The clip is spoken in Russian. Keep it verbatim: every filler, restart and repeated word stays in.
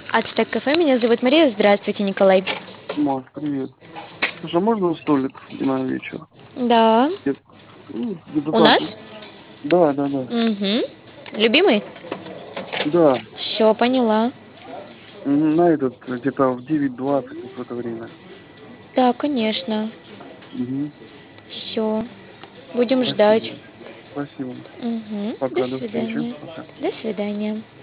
Ацтек кафе, меня зовут Мария. Здравствуйте, Николай. Маш, привет. Слушай, а можно столик на вечер? Да. Где- ну, где-то У так. нас? Да, да, да. Угу. Любимый? Да. Все, поняла. М, На этот, где-то в девять двадцать вот в это время. Да, конечно. Угу. Все. Будем ждать. Спасибо. Спасибо. Угу. До Пока, до встречи. свидания. Пока. До свидания.